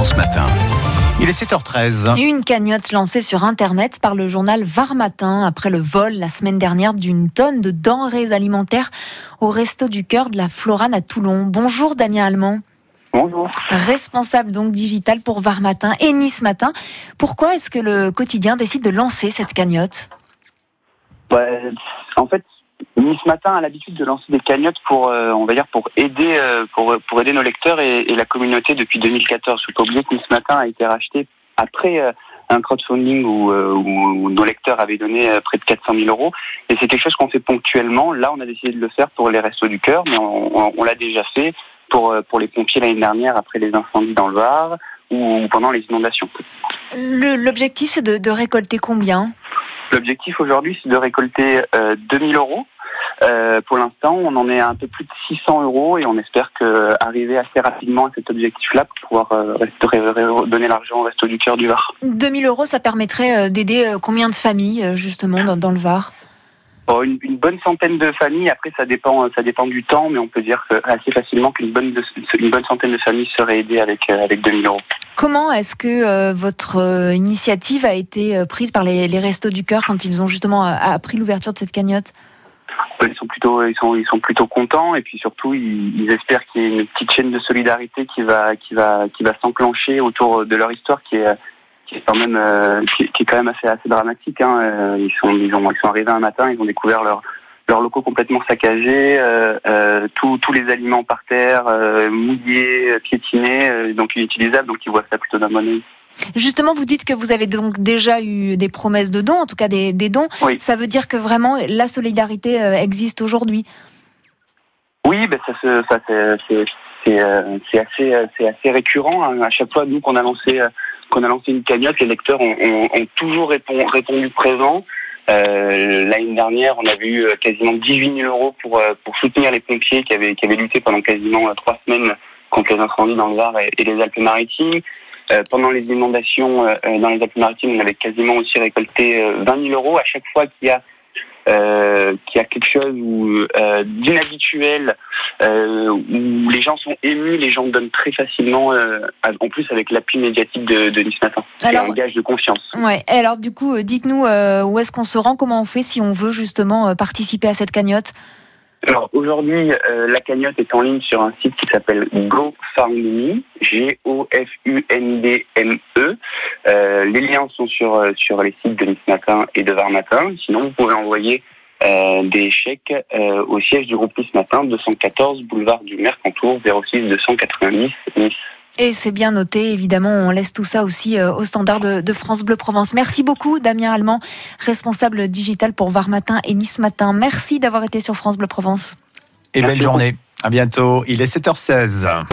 France Matin. Il est 7h13. Une cagnotte lancée sur Internet par le journal Var Matin après le vol la semaine dernière d'une tonne de denrées alimentaires au Resto du Cœur de la Florane à Toulon. Bonjour Damien Allemand. Bonjour. Responsable donc digital pour Var Matin et Nice Matin. Pourquoi est-ce que le quotidien décide de lancer cette cagnotte ? En fait, Nice Matin a l'habitude de lancer des cagnottes pour aider nos lecteurs et la communauté depuis 2014. Il faut pas oublier que Nice Matin a été racheté après un crowdfunding où nos lecteurs avaient donné près de 400 000 euros. Et c'est quelque chose qu'on fait ponctuellement. Là, on a décidé de le faire pour les Restos du Cœur, mais on l'a déjà fait pour les pompiers l'année dernière après les incendies dans le Var ou pendant les inondations. L'objectif, c'est de récolter combien ? L'objectif aujourd'hui, c'est de récolter 2 000 euros. Pour l'instant, on en est à un peu plus de 600 euros et on espère arriver assez rapidement à cet objectif-là pour pouvoir donner l'argent au Resto du Cœur du Var. 2 000 euros, ça permettrait d'aider combien de familles justement dans le Var ? Une bonne centaine de familles. Après, ça dépend du temps, mais on peut dire assez facilement qu'une bonne centaine de familles seraient aidées avec 2 000 euros. Comment est-ce que votre initiative a été prise par les Restos du Cœur quand ils ont justement appris l'ouverture de cette cagnotte ? Ils sont plutôt contents et puis surtout ils espèrent qu'il y ait une petite chaîne de solidarité qui va s'enclencher autour de leur histoire qui est quand même assez dramatique. Ils sont arrivés un matin, ils ont découvert leurs locaux complètement saccagés, tous les aliments par terre, mouillés, piétinés, donc inutilisables, donc ils voient ça plutôt d'un bon œil. Justement, vous dites que vous avez donc déjà eu des promesses de dons, en tout cas des dons. Oui. Ça veut dire que vraiment la solidarité existe aujourd'hui. Oui, c'est assez récurrent. À chaque fois, nous qu'on a lancé une cagnotte, les lecteurs ont toujours répondu présent. L'année dernière, on avait eu quasiment 18 000 euros pour soutenir les pompiers qui avaient lutté pendant quasiment 3 semaines contre les incendies dans le Var et les Alpes-Maritimes. Pendant les inondations dans les Alpes-Maritimes, on avait quasiment aussi récolté 20 000 euros. À chaque fois qu'il y a quelque chose d'inhabituel, où les gens sont émus, les gens donnent très facilement, en plus avec l'appui médiatique de Nice Matin. C'est un gage de confiance. Ouais. Et alors du coup, dites-nous où est-ce qu'on se rend, comment on fait si on veut justement participer à cette cagnotte ? Alors aujourd'hui, la cagnotte est en ligne sur un site qui s'appelle GoFundMe, GoFundMe. Les liens sont sur les sites de Nice Matin et de Var Matin. Sinon, vous pouvez envoyer des chèques au siège du groupe Nice Matin, 214 boulevard du Mercantour, 06 290 Nice. Et c'est bien noté, évidemment, on laisse tout ça aussi au standard de France Bleu Provence. Merci beaucoup Damien Allemand, responsable digital pour Var Matin et Nice Matin. Merci d'avoir été sur France Bleu Provence. Et belle journée. À bientôt. Il est 7h16.